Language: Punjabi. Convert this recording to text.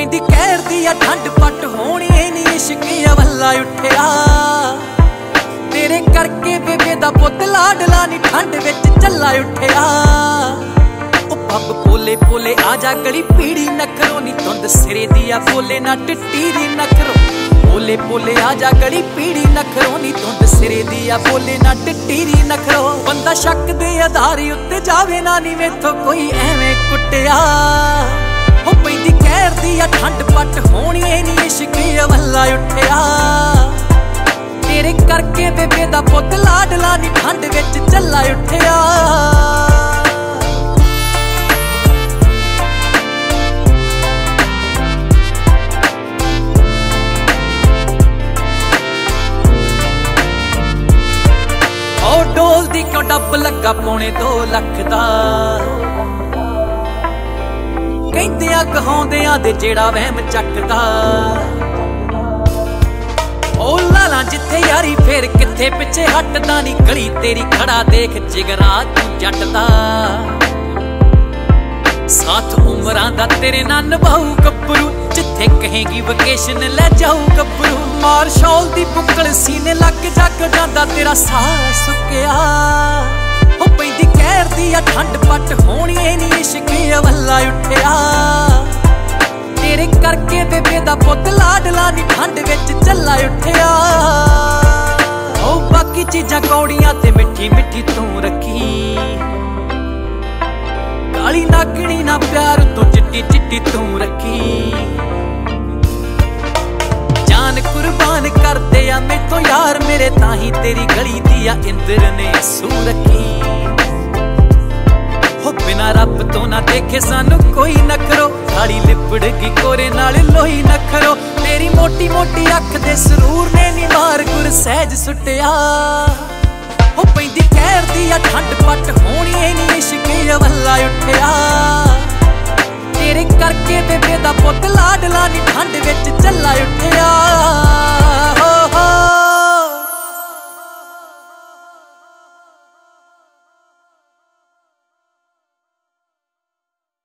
ਪੈਂਦੀ ਕਹਿਰ ਦੀ ਆ ਠੰਡ ਪੱਟ ਹੋਣੀ ਏ ਨੀ ਇਸ਼ਕ ਵੱਲਾ ਉੱਠਿਆ ਤੇਰੇ ਕਰਕੇ ਬੇਬੇ ਦਾ ਪੁੱਤ ਲਾਡਲਾ ਨੀ ਠੰਡ ਵਿੱਚ ਚੱਲਾ ਉੱਠਿਆ ਉਹ ਪੱਬ ਪੋਲੇ ਪੋਲੇ ਆ ਜਾ ਗਲੀ ਪੀੜੀ ਨਖਰੋ ਨੀ ਧੁੰਦ ਸਿਰੇ ਦੀ ਆ ਬੋਲੇ ਨਾ ਟਿੱਟੀ ਦੀ ਨਖਰੋ ਪੋਲੇ ਪੋਲੇ ਆ ਜਾ ਗਲੀ ਪੀੜੀ ਨਖਰੋ ਨੀ ਧੁੰਦ ਸਿਰੇ ਦੀ ਆ ਬੋਲੇ ਨਾ ਟਿੱਟੀ ਦੀ ਨਖਰੋ ਬੰਦਾ ਸ਼ੱਕ ਦੇ ਆਧਾਰ ਉੱਤੇ ਜਾਵੇ ਨਾ ਨੀ ਮੈਥੋਂ ਕੋਈ ਐਵੇਂ ਕੁੱਟਿਆ ਹੋ ਪੈਂਦੀ ਕਹਿਰ ਦੀ ਆ ਠੰਡ ਪੱਟ ਹੋਣੀ ਏ ਨੀ ਇਸ਼ਕ ਵੱਲਾ ਉੱਠਿਆ ਤੇਰੇ ਕਰਕੇ ਬੇਬੇ ਦਾ ਪੁੱਤ ਲਾਡਲਾ ਨੀ ਠੰਡ ਵਿੱਚ ਚੱਲਾ ਉੱਠਿਆ ਉਹ ਡੋਲਦੀ ਕਿਉਂ ਡੱਬ ਲੱਗਾ ਪੌਣੇ 2 ਲੱਖ ਦਾ ਕਹਿੰਦਿਆਂ ਕਹਾਉਂਦਿਆਂ ਦੇ ਜਿਹੜਾ ਵਹਿਮ ਚੱਕਦਾ ਉਹ ਲਾਲਾ ਜਿੱਥੇ ਯਾਰੀ ਫੇਰ ਕਿੱਥੇ ਪਿੱਛੇ ਹਟਦਾ ਨੀ ਗਲੀ ਤੇਰੀ ਖੜਾ ਦੇਖ ਜਿਗਰਾ ਤੂੰ ਜੱਟ ਦਾ ਸਾਥ ਉਮਰਾਂ ਦਾ ਤੇਰੇ ਨਾਲ ਨਿਭਾਊ ਗੱਭਰੂ ਜਿੱਥੇ ਕਹੇਗੀ ਵਕੇਸ਼ਨ ਲੈ ਜਾਊ ਗੱਭਰੂ ਮਾਰ ਸ਼ੌਲ ਦੀ ਬੁੱਕਲ ਸੀਨੇ ਲੱਗ ਜੱਗ ਜਾਂਦਾ ਤੇਰਾ ਸਾਹ ਸੁੱਕਿਆ ਹੋ ਪੈਂਦੀ ਕਹਿਰ ਦੀ ਆ ਠੰਡ ਪੱਟ ਹੋਣੀ ਏ ਨੀ ਇਸ਼ਕ ਵੱਲਾ ਉੱਠਿਆ ਤੇਰੇ ਕਰਕੇ ਬੇਬੇ ਦਾ ਪੁੱਤ ਲਾਡਲਾ ਨੀ ਠੰਡ ਵਿੱਚ ਚੱਲਾ ਉੱਠਿਆ ਉਹ ਬਾਕੀ ਚੀਜ਼ਾਂ ਕੌੜੀਆਂ ਤੇ ਮਿੱਠੀ ਮਿੱਠੀ ਤੂੰ ਰੱਖੀ ਕਾਲੀ ਨਾਗਣੀ ਨਾ ਪਿਆਰ ਤੋਂ ਚਿੱਟੀ ਚਿੱਟੀ ਤੂੰ ਰੱਖੀ ਜਾਨ ਕੁਰਬਾਨ ਕਰਦੇ ਆ ਮੈਥੋਂ ਯਾਰ ਮੇਰੇ ਤਾਂ ਹੀ ਤੇਰੀ ਗਲੀ ਦੀ ਆ ਇੰਦਰ ਨੇ ਸੂ ਰੱਖੀ ਹੋ ਬਿਨਾ ਰੱਬ ਤੋਂ ਨਾ ਦੇਖੇ ਸਾਨੂੰ ਕੋਈ ਨਖਰੋ ਸਾੜੀ ਲਿਪੜ ਗਈ ਕੋਰੇ ਨਾਲ ਲੋਹੀ ਨਖਰੋ ਤੇਰੀ ਮੋਟੀ ਮੋਟੀ ਅੱਖ ਦੇ ਸਰੂਰ ਨੇ ਨੀ ਮਾਰ ਗੁਰ ਸਹਿਜ ਸੁੱਟਿਆ ਹੋ ਪੈਂਦੀ ਕਹਿਰ ਦੀ ਆ ਠੰਡ ਪੱਟ ਹੋਣੀ ਏ ਨੀ ਇਸ਼ਕ ਵੱਲਾ ਉੱਠਿਆ ਤੇਰੇ ਕਰਕੇ ਬੇਬੇ ਦਾ ਪੁੱਤ ਲਾਡਲਾ ਨੀ ਠੰਡ ਵਿੱਚ ਚੱਲਾ ਉੱਠਿਆ